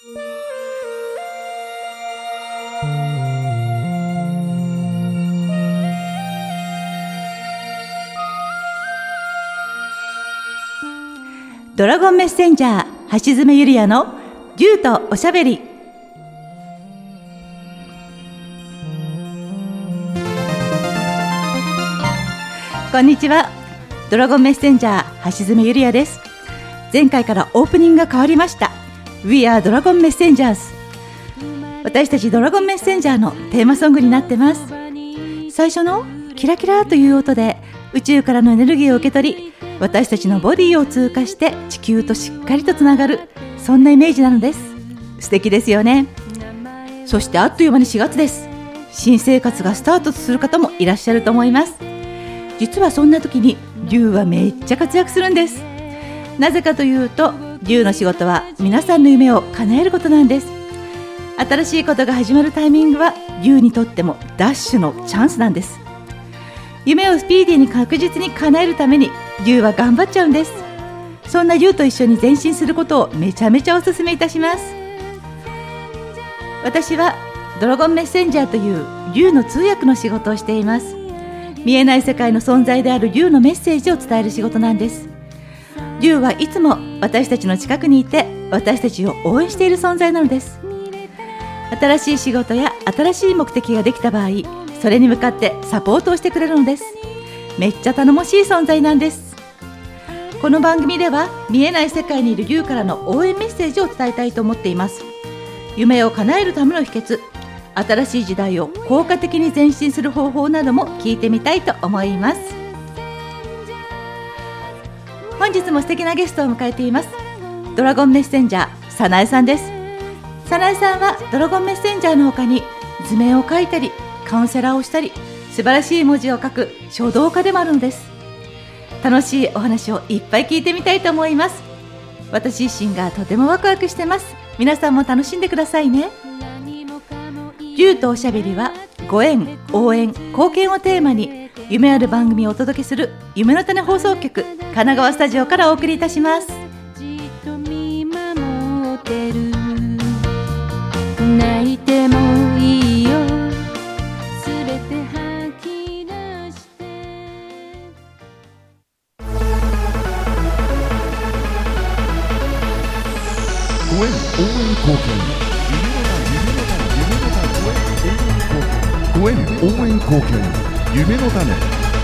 ドラゴンメッセンジャー橋爪ゆりやの竜とおしゃべり。こんにちは。ドラゴンメッセンジャー橋爪ゆりやです。前回からオープニングが変わりました。 We are Dragon Messengers。 私たちドラゴンメッセンジャーのテーマソングになってます。最初のキラキラという音で宇宙からのエネルギーを受け取り、私たちのボディを通過して地球としっかりとつながる、そんなイメージなのです。素敵ですよね。そしてあっという間に4月です。新生活がスタートする方もいらっしゃると思います。実はそんな時に竜はめっちゃ活躍するんです。なぜかというと、竜の仕事は皆さんの夢を叶えることなんです。新しいことが始まるタイミングは竜にとってもダッシュのチャンスなんです。夢をスピーディーに確実に叶えるために竜は頑張っちゃうんです。そんな竜と一緒に前進することをめちゃめちゃお勧めいたします。私はドラゴンメッセンジャーという竜の通訳の仕事をしています。見えない世界の存在である竜のメッセージを伝える仕事なんです。竜はいつも私たちの近くにいて、私たちを応援している存在なのです。新しい仕事や新しい目的ができた場合、それに向かってサポートをしてくれるのです。めっちゃ頼もしい存在なんです。この番組では見えない世界にいる竜からの応援メッセージを伝えたいと思っています。夢を叶えるための秘訣、新しい時代を効果的に前進する方法なども聞いてみたいと思います。本日も素敵なゲストを迎えています。ドラゴンメッセンジャーさなえさんです。さなえさんはドラゴンメッセンジャーの他に図面を描いたりカウンセラーをしたり、素晴らしい文字を書く書道家でもあるのです。楽しいお話をいっぱい聞いてみたいと思います。私自身がとてもワクワクしてます。皆さんも楽しんでくださいね。竜とおしゃべりはご縁、応援、貢献をテーマに夢ある番組をお届けする夢の種放送局神奈川スタジオからお送りいたします。 じっと見守ってる、泣いてもいいよ、すべて吐き出して。 ご縁、応援、貢献、ご縁、応援、貢献、夢の種。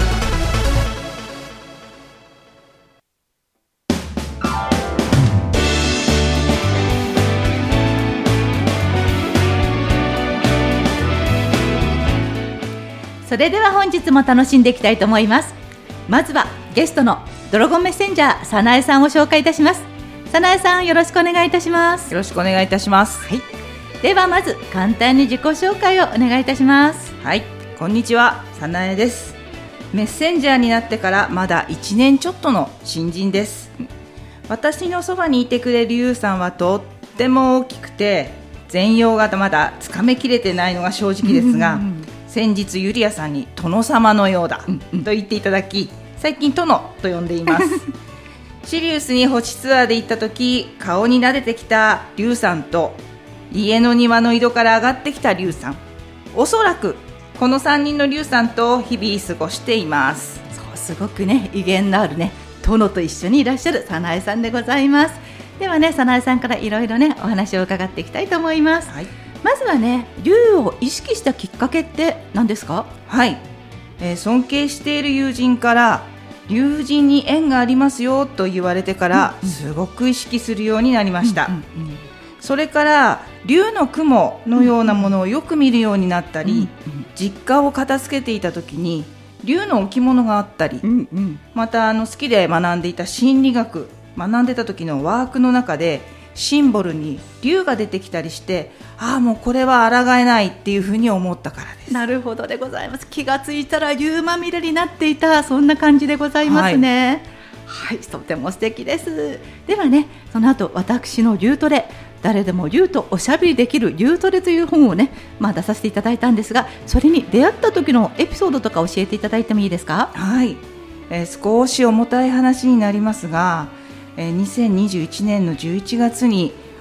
それでは本日も楽しんでいきたいと思います。まずはゲストのドラゴンメッセンジャーさなえさんを紹介いたします。さなえさん、よろしくお願いいたします。 よろしくお願いいたします。 はい、ではまず簡単に自己紹介をお願いいたします。 はい、こんにちは、さなえです。メッセンジャーになってからまだ1年ちょっとの新人です。私のそばにいてくれるゆうさんはとっても大きくて、全容がまだつかめきれてないのが正直ですが、先日ゆりやさんに殿様のようだと言っていただき、最近殿と呼んでいます。シリウスに星ツアーで行った時、顔に撫でてきた竜さんと家の庭の井戸から上がってきた竜さん、おそらくこの3人の竜さんと日々過ごしています。 そう、すごくね、威厳のあるね、殿と一緒にいらっしゃるさなえさんでございます。ではね、さなえさんからいろいろね、お話を伺っていきたいと思います。はい、まずはね、竜を意識したきっかけって何ですか？ はい、尊敬している友人から竜神に縁がありますよと言われてから、すごく意識するようになりました。それから竜の雲のようなものをよく見るようになったり、実家を片付けていた時に竜の置物があったり、また好きで学んでいた心理学、学んでた時のワークの中でシンボルに竜が出てきたりして、もうこれは抗えないっていうふうに思ったからです。 なるほどでございます。気がついたら竜まみれになっていた、そんな感じでございますね。はい、とても素敵です。ではね、その後私の竜トレ、誰でも竜とおしゃべりできる竜トレという本をね、出させていただいたんですが、それに出会った時のエピソードとか教えていただいてもいいですか？ はい、少し重たい話になりますが、2021年の11月に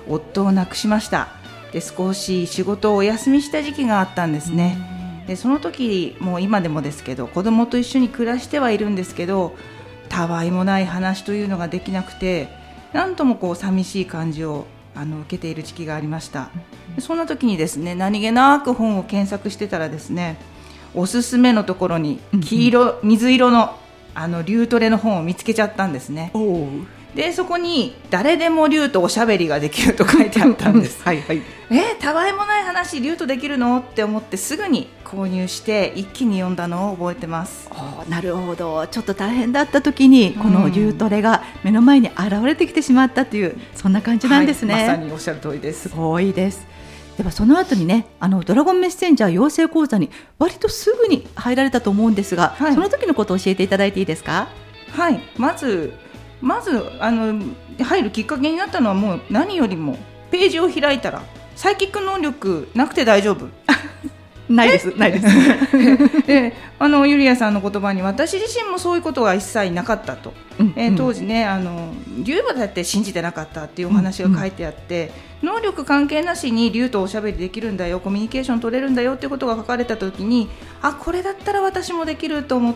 夫を亡くしました。で少し仕事をお休みした時期があったんですね。でその時もう今でもですけど子供と一緒に暮らしてはいるんですけど、たわいもない話というのができなくて、なんともこう寂しい感じを受けている時期がありました。でそんな時にですね、何気なく本を検索してたらですね、おすすめのところに水色の竜トレの本を見つけちゃったんですね。でそこに誰でも竜とおしゃべりができると書いてあったんです。 はいはい。 たわいもない話竜とできるのって思ってすぐに購入して一気に読んだのを覚えてます。 なるほど。ちょっと大変だった時にこの竜トレが目の前に現れてきてしまったという、そんな感じなんですね。 はい、まさにおっしゃる通りです。 すごいです。ではその後にね、ドラゴンメッセンジャー養成講座に割とすぐに入られたと思うんですが、その時のことを教えていただいていいですか？ はい、まず入るきっかけになったのは、もう何よりもページを開いたらサイキック能力なくて大丈夫ないですないですでゆりやさんの言葉に私自身もそういうことが一切なかったと、当時ね竜馬だって信じてなかったっていうお話が書いてあって、能力関係なしに竜とおしゃべりできるんだよ、コミュニケーション取れるんだよっていうことが書かれた時に、これだったら私もできると思って、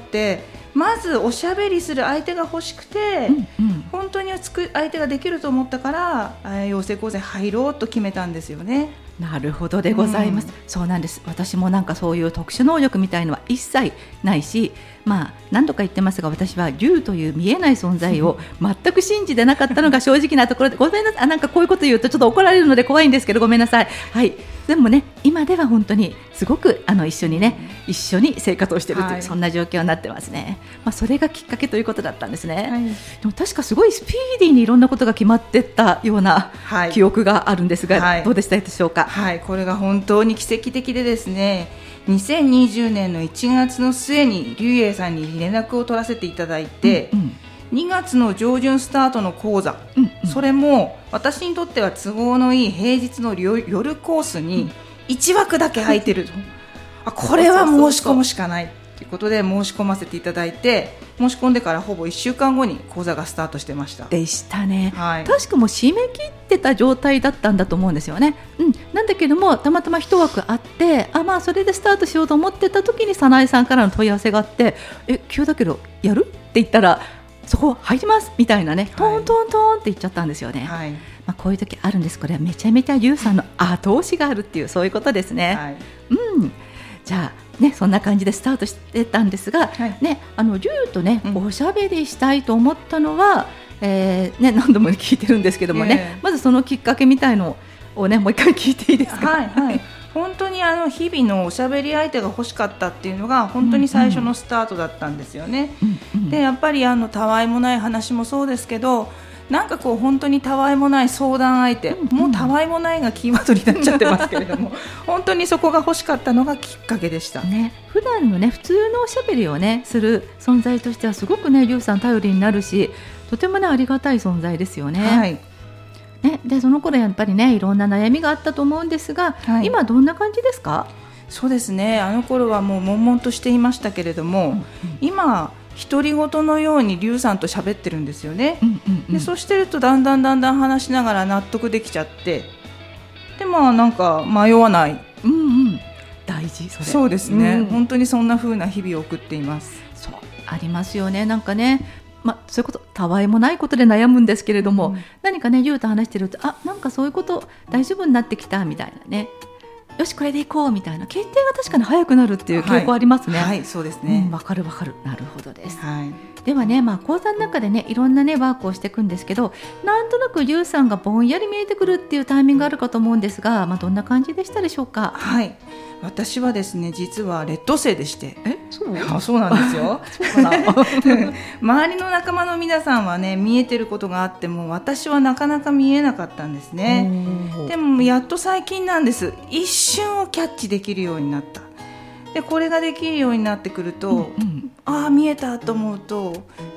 まずおしゃべりする相手が欲しくて、本当に相手ができると思ったから養成講座に入ろうと決めたんですよね。 なるほどでございます、そうなんです。私もなんかそういう特殊能力みたいのは一切ないし、何度か言ってますが、私は竜という見えない存在を全く信じてなかったのが正直なところで、ごめんなさい。なんかこういうこと言うとちょっと怒られるので怖いんですけど、ごめんなさい。はい。でもね、今では本当にすごく一緒に生活をしているという、そんな状況になってますね。それがきっかけということだったんですね、でも確かすごいスピーディーにいろんなことが決まっていったような記憶があるんですが、どうでしたでしょうか？ はい、これが本当に奇跡的でですね、2020年の1月の末に竜英さんに連絡を取らせていただいて、2月の上旬スタートの講座、それも私にとっては都合のいい平日の夜コースに1枠だけ空いてると、これは申し込むしかないということで申し込ませていただいて、申し込んでからほぼ1週間後に講座がスタートしてました。 でしたね、確かもう締め切ってた状態だったんだと思うんですよね、なんだけどもたまたま1枠あって、それでスタートしようと思ってた時に早苗さんからの問い合わせがあって、急だけどやるって言ったらそこ入りますみたいなね、トントントンって言っちゃったんですよね、こういう時あるんです。これはめちゃめちゃ竜さんの後押しがあるっていう、そういうことですね、じゃあね、そんな感じでスタートしてたんですが、竜とね、おしゃべりしたいと思ったのは、何度も聞いてるんですけどもね、まずそのきっかけみたいのをね、もう一回聞いていいですか？ 本当に日々のおしゃべり相手が欲しかったっていうのが本当に最初のスタートだったんですよね、でやっぱりたわいもない話もそうですけど、なんかこう本当にたわいもない相談相手、もうたわいもないがキーワードになっちゃってますけれども本当にそこが欲しかったのがきっかけでした、 普段のね普通のおしゃべりをねする存在としてはすごくね竜さん頼りになるし、とてもねありがたい存在ですよね、でその頃やっぱりねいろんな悩みがあったと思うんですが、今どんな感じですか？ そうですね、あの頃はもう悶々としていましたけれども、今独り言のように竜さんと喋ってるんですよね、でそうしてるとだんだん話しながら納得できちゃって、でなんか迷わない、 大事それ。 そうですね、本当にそんな風な日々を送っています。 そうありますよね。なんかね、そういうことたわいもないことで悩むんですけれども、何かね竜と話してるとなんかそういうこと大丈夫になってきたみたいなね、よしこれでいこうみたいな決定が確かに早くなるっていう傾向ありますね。 そうですね、 わかるなるほどです、ではね、講座の中でねいろんなねワークをしていくんですけど、なんとなく竜さんがぼんやり見えてくるっていうタイミングがあるかと思うんですが、どんな感じでしたでしょうか？ 私はですね実は劣等生でして。 そうなんですよ周りの仲間の皆さんはね見えてることがあっても、私はなかなか見えなかったんですね。でもやっと最近なんです。一瞬をキャッチできるようになった。でこれができるようになってくると、見えたと思うと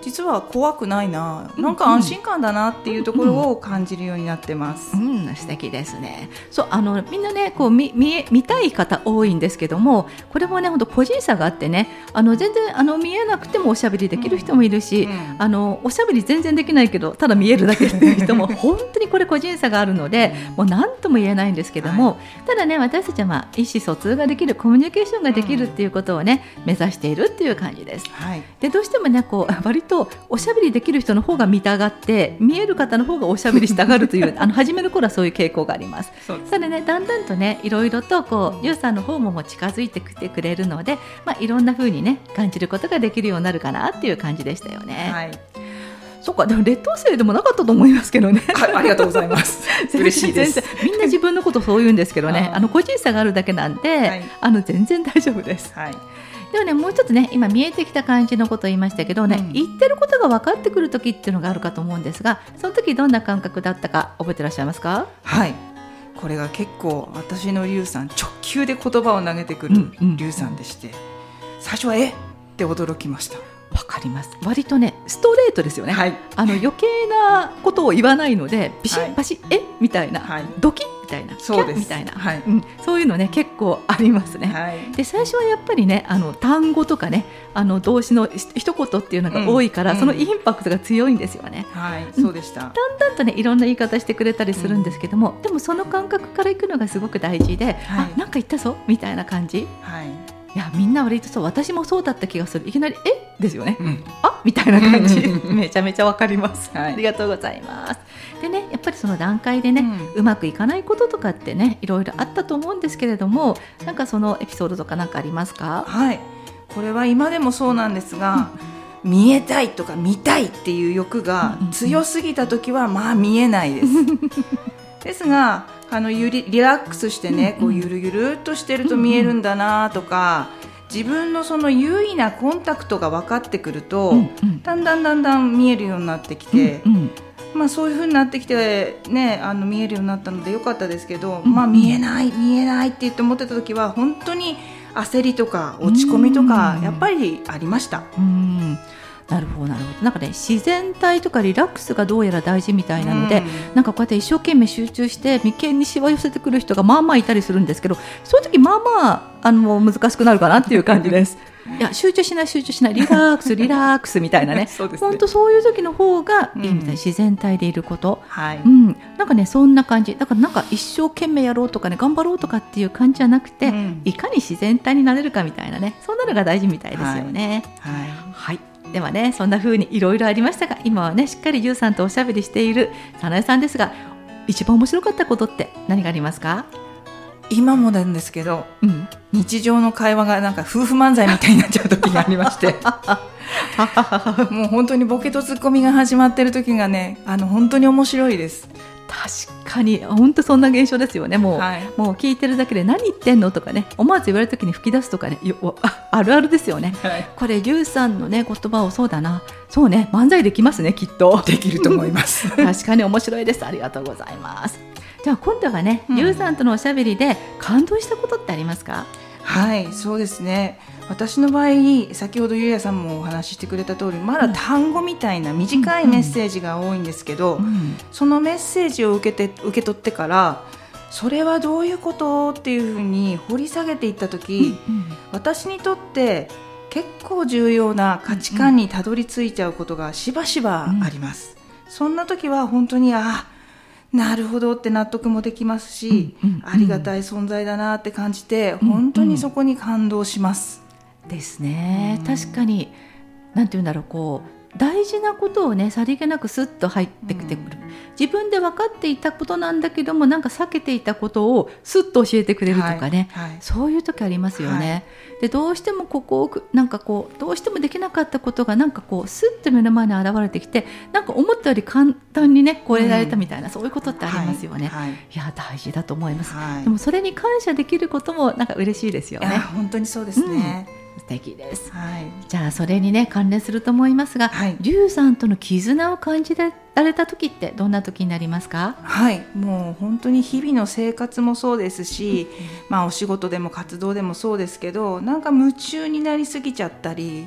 実は怖くないな、なんか安心感だなっていうところを感じるようになってます。 素敵ですね。そうみんなねこう見たい方多いんですけども、これもね本当個人差があってね、全然見えなくてもおしゃべりできる人もいるし、おしゃべり全然できないけどただ見えるだけっていう人も本当にこれ個人差があるので、もう何とも言えないんですけども、ただね私たちは意思疎通ができる、コミュニケーションができるっていうことをね目指しているっていう感じです。でどうしてもねこう割とおしゃべりできる人の方が見たがって、見える方の方がおしゃべりしたがるという初めの頃はそういう傾向があります。それでねだんだんとねいろいろとこうゆうさんの方も近づいてきてくれるので、いろんな風にね感じることができるようになるかなっていう感じでしたよね。そうか、でも劣等生でもなかったと思いますけどね。 ありがとうございます嬉しいです。 みんな自分のことそう言うんですけどね、個人差があるだけなんで、全然大丈夫です。でもねもう一つね今見えてきた感じのことを言いましたけどね、言ってることが分かってくる時っていうのがあるかと思うんですが、その時どんな感覚だったか覚えてらっしゃいますか？ これが結構私のリュウさん直球で言葉を投げてくるリュウさんでして、最初はって驚きました。 わかります。割とねストレートですよね。余計なことを言わないのでビシッパシッみたいな、ドキッみたいな、 そうですみたいな、そういうのね結構ありますね。で最初はやっぱりね単語とかね動詞の一言っていうのが多いから、そのインパクトが強いんですよね。 そうでした。だんだんとねいろんな言い方してくれたりするんですけども、でもその感覚からいくのがすごく大事で、なんか言ったぞみたいな感じ。いやみんな割とそう、私もそうだった気がする。いきなりですよね、みたいな感じめちゃめちゃわかります、ありがとうございます。でねやっぱりその段階でね、うまくいかないこととかってねいろいろあったと思うんですけれども、なんかそのエピソードとかなんかありますか？ これは今でもそうなんですが、見えたいとか見たいっていう欲が強すぎた時は見えないですですがリラックスしてね、こうゆるゆるっとしてると見えるんだなとか、自分のその優位なコンタクトが分かってくると、だんだん見えるようになってきて、そういう風になってきてね見えるようになったのでよかったですけど、見えないって言って思ってた時は本当に焦りとか落ち込みとかやっぱりありました。 なるほどなんかね自然体とかリラックスがどうやら大事みたいなので、なんかこうやって一生懸命集中して眉間にしわ寄せてくる人がいたりするんですけど、そういう時もう難しくなるかなっていう感じですいや集中しないリラックスみたいなね本当そういう時の方がいいみたい、自然体でいること、なんかねそんな感じだから、なんか一生懸命やろうとかね頑張ろうとかっていう感じじゃなくて、いかに自然体になれるかみたいなね、そんなのが大事みたいですよね。ではねそんな風にいろいろありましたが、今はねしっかりゆうさんとおしゃべりしているさなえさんですが、一番面白かったことって何がありますか？ 今もなんですけど、日常の会話がなんか夫婦漫才みたいになっちゃう時がありましてもう本当にボケとツッコミが始まってる時がね本当に面白いです。 確かに本当そんな現象ですよね。もう聞いてるだけで何言ってんのとかね、思わず言われた時に吹き出すとかね、あるあるですよね。これリュウさんのね言葉をそうだな、そうね漫才できますね、きっとできると思います確かに面白いです。ありがとうございます。じゃあ今度はね、リュウさんとのおしゃべりで感動したことってありますか？ そうですね。私の場合先ほどゆうやさんもお話ししてくれた通り、まだ単語みたいな短いメッセージが多いんですけど、そのメッセージを受け取ってからそれはどういうことっていうふうに掘り下げていった時、私にとって結構重要な価値観にたどり着いちゃうことがしばしばあります。そんな時は本当になるほどって納得もできますし、ありがたい存在だなって感じて、本当にそこに感動します。 ですね。確かになんていうんだろう、こう大事なことをねさりげなくスッと入ってきてくる、自分で分かっていたことなんだけどもなんか避けていたことをスッと教えてくれるとかね、そういう時ありますよね。でどうしてもここをなんかこうどうしてもできなかったことがなんかこうスッと目の前に現れてきて、なんか思ったより簡単にね超えられたみたいな、そういうことってありますよね。いや大事だと思います。でもそれに感謝できることもなんか嬉しいですよね。 本当にそうですね。 素敵です。じゃあそれにね関連すると思いますが、リュウさんとの絆を感じられた時ってどんな時になりますか？ もう本当に日々の生活もそうですし、お仕事でも活動でもそうですけど、なんか夢中になりすぎちゃったり、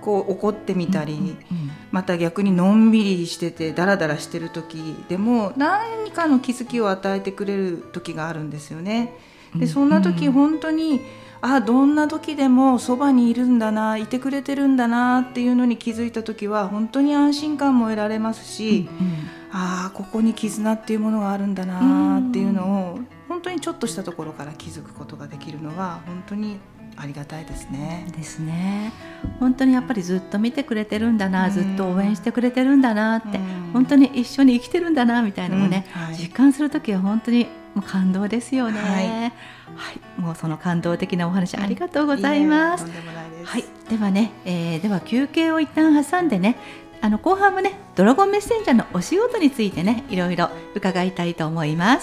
こう怒ってみたり、 うんうんまた逆にのんびりしててダラダラしてる時でも何かの気づきを与えてくれる時があるんですよね。でそんな時本当にどんな時でもそばにいるんだな、いてくれてるんだなっていうのに気づいた時は本当に安心感も得られますし、ここに絆っていうものがあるんだなっていうのを本当にちょっとしたところから気づくことができるのは本当にありがたいですね。 ですね。本当にやっぱりずっと見てくれてるんだな、ずっと応援してくれてるんだなって、本当に一緒に生きてるんだなみたいなのをね、実感するときは本当にもう感動ですよね。もうその感動的なお話ありがとうございます。 とんでもないです。 ではね、では休憩を一旦挟んでね、後半もねドラゴンメッセンジャーのお仕事についてねいろいろ伺いたいと思います。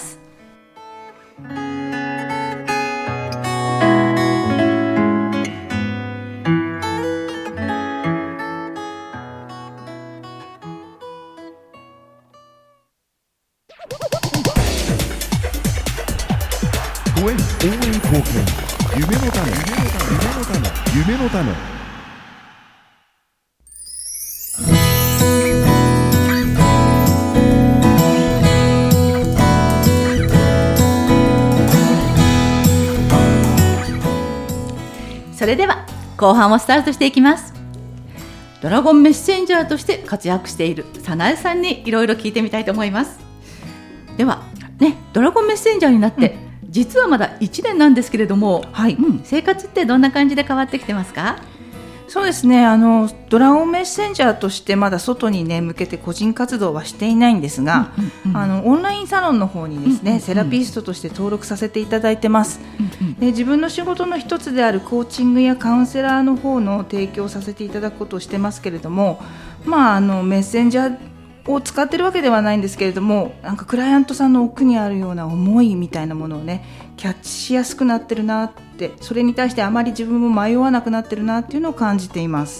応援貢献、夢の種、夢の種。 それでは後半をスタートしていきます。ドラゴンメッセンジャーとして活躍している早苗さんにいろいろ聞いてみたいと思います。ではね、ドラゴンメッセンジャーになって、実はまだ1年なんですけれども、生活ってどんな感じで変わってきてますか？ そうですね、ドラゴンメッセンジャーとしてまだ外に、ね、向けて個人活動はしていないんですが、オンラインサロンの方にですね、セラピストとして登録させていただいてます。で自分の仕事の一つであるコーチングやカウンセラーの方の提供させていただくことをしてますけれども、メッセンジャーを使ってるわけではないんですけれども、なんかクライアントさんの奥にあるような思いみたいなものをねキャッチしやすくなってるなって、それに対してあまり自分も迷わなくなってるなっていうのを感じています。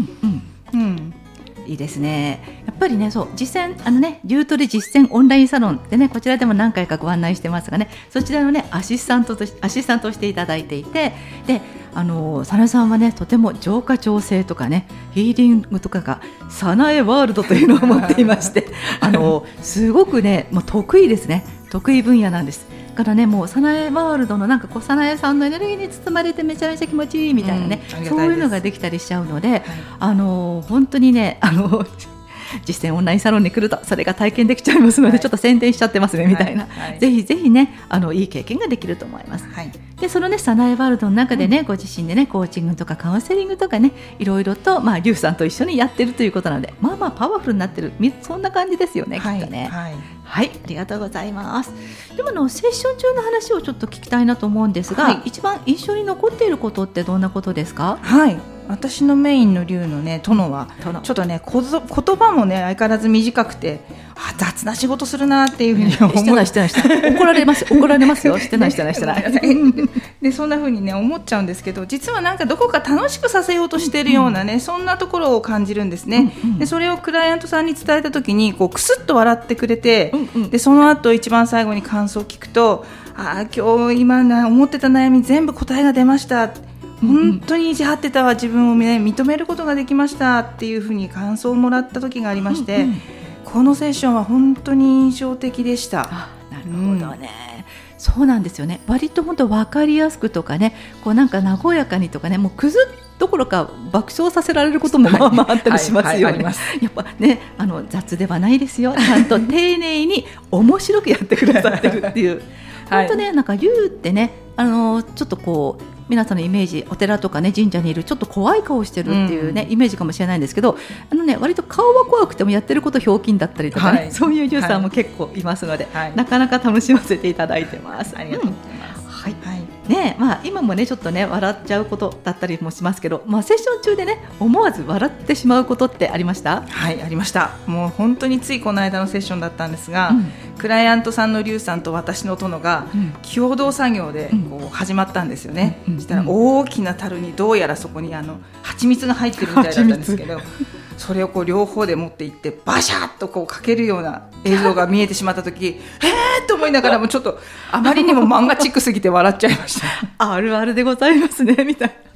いいですね。やっぱりね、そう実践竜取実践オンラインサロンでね、こちらでも何回かご案内してますがね、そちらのねアシスタントをしていただいていて、で早苗さんはねとても浄化調整とかねヒーリングとかが早苗ワールドというのを持っていましてすごくねもう得意ですね。得意分野なんです。だからね、もう早苗ワールドのなんか早苗さんのエネルギーに包まれてめちゃめちゃ気持ちいいみたいなね、そういうのができたりしちゃうので、本当にね実践オンラインサロンに来るとそれが体験できちゃいますので、ちょっと宣伝しちゃってますねみたいな、ぜひぜひねいい経験ができると思います。でそのね早苗ワールドの中でね、ご自身でねコーチングとかカウンセリングとかねいろいろとリュウさんと一緒にやってるということなので、パワフルになってる、そんな感じですよね、きっとね。ありがとうございます。でもセッション中の話をちょっと聞きたいなと思うんですが、一番印象に残っていることってどんなことですか？ 私のメインの竜のね殿はちょっとね言葉もね相変わらず短くて、雑な仕事するなっていうふうに思う。 してない怒られますよ。してないでそんなふうにね思っちゃうんですけど、実はなんかどこか楽しくさせようとしているようなね、そんなところを感じるんですね。でそれをクライアントさんに伝えた時にクスッと笑ってくれて、でその後一番最後に感想を聞くと、今日今思ってた悩み全部答えが出ました、本当に意地張ってたわ、自分を、認めることができましたっていうふうに感想をもらった時がありまして、このセッションは本当に印象的でした。 なるほどね、そうなんですよね。割と本当分かりやすくとかね、なんか和やかにとかね、もうクズどころか爆笑させられることもあったりしますよね。やっぱね雑ではないですよ、ちゃんと丁寧に面白くやってくださってるっていう本当ね、なんか竜ってねちょっと皆さんのイメージ、お寺とかね神社にいるちょっと怖い顔してるっていうね、イメージかもしれないんですけど、割と顔は怖くてもやってることひょうきんだったりとかね、そういう竜さんも結構いますので、なかなか楽しませていただいてます。 ありがとうございます。 今もねちょっとね笑っちゃうことだったりもしますけど、セッション中でね思わず笑ってしまうことってありました？ ありました。もう本当についこの間のセッションだったんですが、クライアントさんの竜さんと私の殿が共同作業で始まったんですよね。そしたら大きな樽にどうやらそこに蜂蜜が入ってるみたいだったんですけど、それを両方で持っていってバシャッとかけるような映像が見えてしまった時と思いながらもちょっとあまりにも漫画チックすぎて笑っちゃいました。 あるあるでございますねみたいな。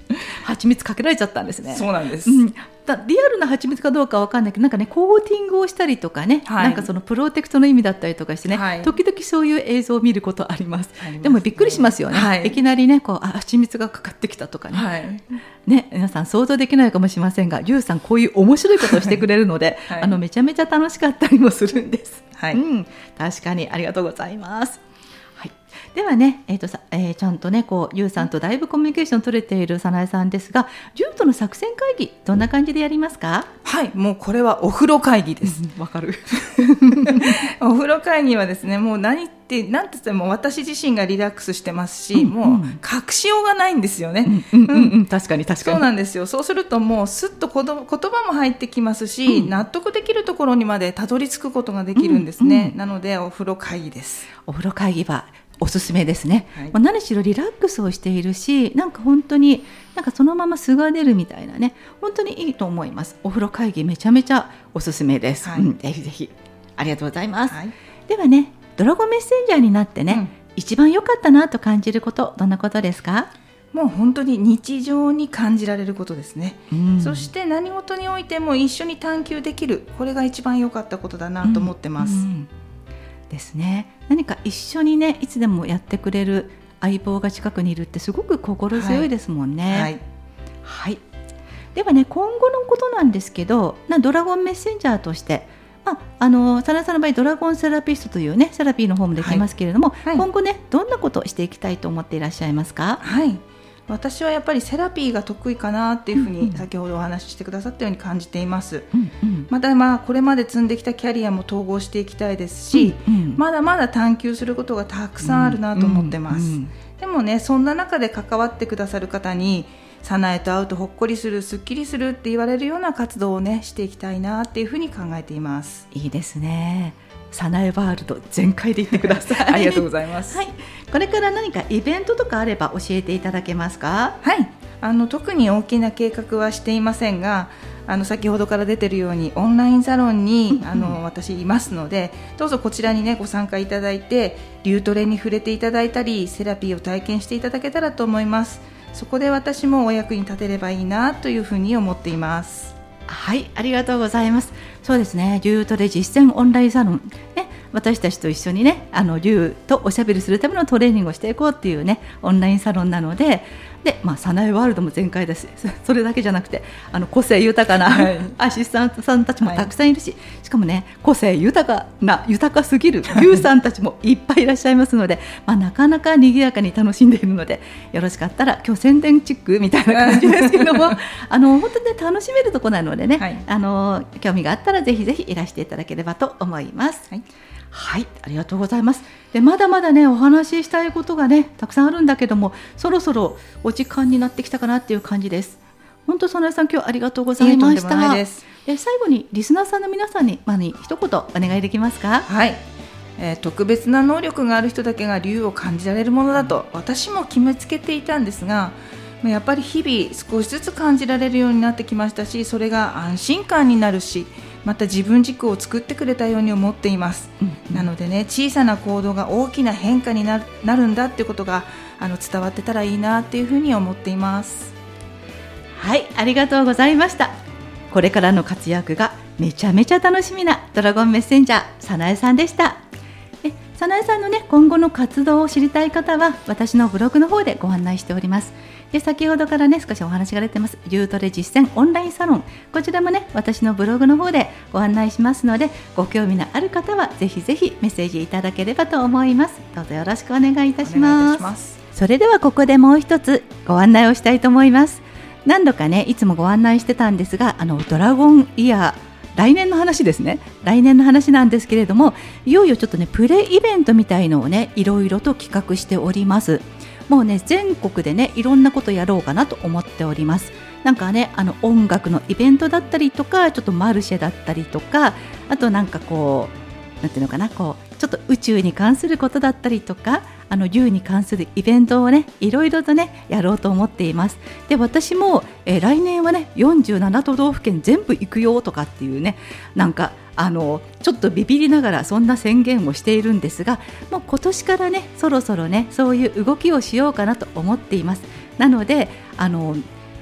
蜂蜜かけられちゃったんですね。 そうなんです、 リアルな蜂蜜かどうかわかんないけど、なんかねコーティングをしたりとかね、なんかそのプロテクトの意味だったりとかしてね、時々そういう映像を見ることあります。でもびっくりしますよね、いきなりねこう蜂蜜がかかってきたとかね、皆さん想像できないかもしれませんが、リュウさんこういう面白いことをしてくれるので、めちゃめちゃ楽しかったりもするんです。確かにありがとうございます。ではね、ちゃんとねこうユウさんとだいぶコミュニケーション取れている早苗さんですが、リュウとの作戦会議どんな感じでやりますか？ もうこれはお風呂会議です。 わかるお風呂会議はですね、もう何て言っても私自身がリラックスしてますし、もう隠しようがないんですよね。 確かにそうなんですよ。そうするともうすっと言葉も入ってきますし、納得できるところにまでたどり着くことができるんですね。なのでお風呂会議です。 お風呂会議はおすすめですね。何しろリラックスをしているし、なんか本当になんかそのまま素が出るみたいなね、本当にいいと思います。お風呂会議めちゃめちゃおすすめです。ぜひぜひありがとうございます。ではね、ドラゴンメッセンジャーになってね、一番良かったなと感じること、どんなことですか？ もう本当に日常に感じられることですね。そして何事においても一緒に探求できる、これが一番良かったことだなと思ってます。 ですね。何か一緒にねいつでもやってくれる相棒が近くにいるってすごく心強いですもんね。ではね、今後のことなんですけど、ドラゴンメッセンジャーとして、早苗さんの場合ドラゴンセラピストというねセラピーの方もできますけれども、今後ねどんなことをしていきたいと思っていらっしゃいますか？ 私はやっぱりセラピーが得意かなっていうふうに先ほどお話ししてくださったように感じています。またこれまで積んできたキャリアも統合していきたいですし、まだまだ探求することがたくさんあるなと思ってます。でもね、そんな中で関わってくださる方に早苗と会うとほっこりする、すっきりするって言われるような活動をねしていきたいなっていうふうに考えています。 いいですね。早苗ワールド全開で言ってください。 ありがとうございます。 これから何かイベントとかあれば教えていただけますか？ 特に大きな計画はしていませんが、先ほどから出ているようにオンラインサロンに私いますので、どうぞこちらにねご参加いただいて、リュウトレに触れていただいたり、セラピーを体験していただけたらと思います。そこで私もお役に立てればいいなというふうに思っています。 ありがとうございます。そうですね、リュウトレ実践オンラインサロン、私たちと一緒にねリュウとおしゃべりするためのトレーニングをしていこうっていうねオンラインサロンなので、早苗ワールドも全開です。それだけじゃなくて個性豊かな、アシスタントさんたちもたくさんいるし、しかもね個性豊かすぎるリュウさんたちもいっぱいいらっしゃいますので、なかなか賑やかに楽しんでいるので、よろしかったら今日宣伝チックみたいな感じですけども本当に、楽しめるところなのでね、興味があったらぜひぜひいらしていただければと思います。ありがとうございます。でまだまだねお話ししたいことがねたくさんあるんだけども、そろそろお時間になってきたかなっていう感じです。本当早苗さん今日ありがとうございました。最後にリスナーさんの皆さんに一言お願いできますか？ 特別な能力がある人だけが竜を感じられるものだと私も決めつけていたんですが、やっぱり日々少しずつ感じられるようになってきましたし、それが安心感になるし、また自分軸を作ってくれたように思っています。なのでね、小さな行動が大きな変化になるんだっていうことが伝わってたらいいなっていうふうに思っています。 ありがとうございました。これからの活躍がめちゃめちゃ楽しみなドラゴンメッセンジャー早苗さんでした。早苗さんのね今後の活動を知りたい方は私のブログの方でご案内しております。で先ほどからね少しお話が出てますリュウトレ実践オンラインサロン、こちらもね私のブログの方でご案内しますので、ご興味のある方はぜひぜひメッセージいただければと思います。どうぞよろしくお願いいたします。それではここでもう一つご案内をしたいと思います。何度かねいつもご案内してたんですが、ドラゴンイヤー来年の話ですね。来年の話なんですけれども、いよいよちょっとねプレイベントみたいのをねいろいろと企画しております。もうね全国でねいろんなことやろうかなと思っております。なんかね音楽のイベントだったりとか、ちょっとマルシェだったりとか、あとなんかこうなんていうのかな、こうちょっと宇宙に関することだったりとか、竜に関するイベントをねいろいろとねやろうと思っています。で私も、来年はね47都道府県全部行くよとかっていうね、なんかちょっとビビりながらそんな宣言をしているんですが、もう今年からねそろそろねそういう動きをしようかなと思っています。なので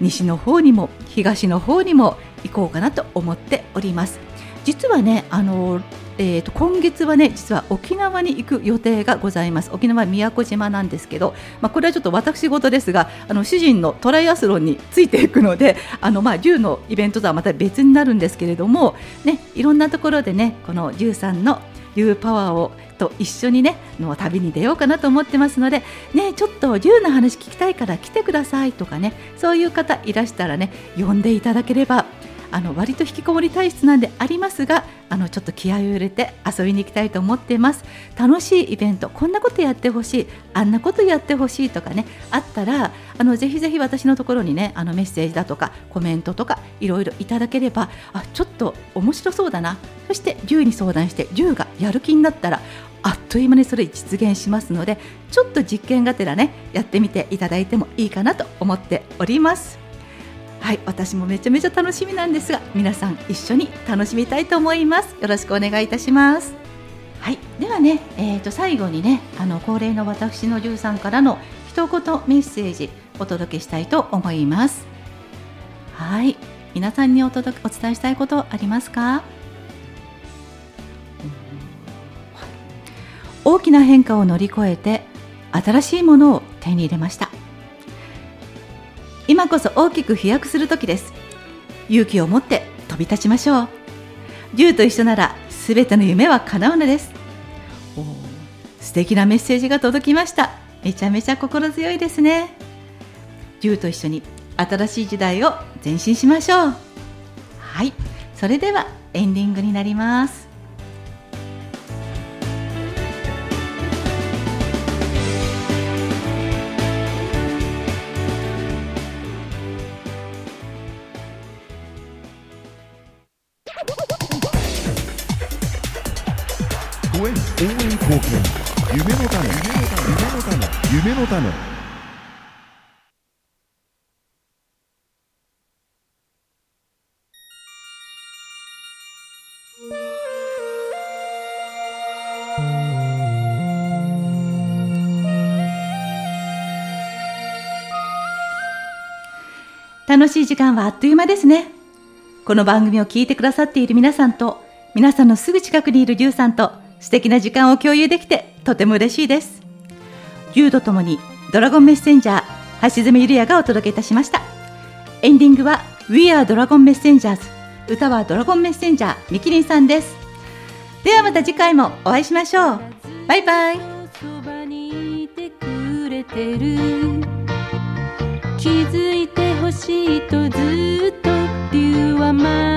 西の方にも東の方にも行こうかなと思っております。実はね今月はね実は沖縄に行く予定がございます。沖縄宮古島なんですけど、これはちょっと私事ですが主人のトライアスロンについていくので龍のイベントとはまた別になるんですけれどもね、いろんなところでねこの龍さんの龍パワーをと一緒にねの旅に出ようかなと思ってますのでね、ちょっと龍の話聞きたいから来てくださいとかね、そういう方いらしたらね呼んでいただければ割と引きこもり体質なんでありますがちょっと気合を入れて遊びに行きたいと思っています。楽しいイベント、こんなことやってほしい、あんなことやってほしいとかねあったらぜひぜひ私のところにねメッセージだとかコメントとかいろいろいただければちょっと面白そうだな、そして龍に相談して龍がやる気になったらあっという間にそれ実現しますので、ちょっと実験がてらねやってみていただいてもいいかなと思っております。はい、私もめちゃめちゃ楽しみなんですが皆さん一緒に楽しみたいと思います。よろしくお願いいたします。はい、ではね、最後にね恒例の私の龍さんからの一言メッセージお届けしたいと思います。はい、皆さんにお伝えしたいことありますか？大きな変化を乗り越えて新しいものを手に入れました。今こそ大きく飛躍する時です。勇気を持って飛び立ちましょう。龍と一緒ならすべての夢は叶うのです。素敵なメッセージが届きました。めちゃめちゃ心強いですね。龍と一緒に新しい時代を前進しましょう。はい、それではエンディングになります。 応援貢献、夢の種、夢の種。 楽しい時間はあっという間ですね。この番組を聞いてくださっている皆さんと皆さんのすぐ近くにいる龍さんと素敵な時間を共有できてとても嬉しいです。龍とともにドラゴンメッセンジャー橋爪ゆりやがお届けいたしました。エンディングは We are Dragon Messengers、 歌はドラゴンメッセンジャーみきりんさんです。ではまた次回もお会いしましょう。バイバイ。 そばにいてくれてる、気づいてほしいとずっと龍は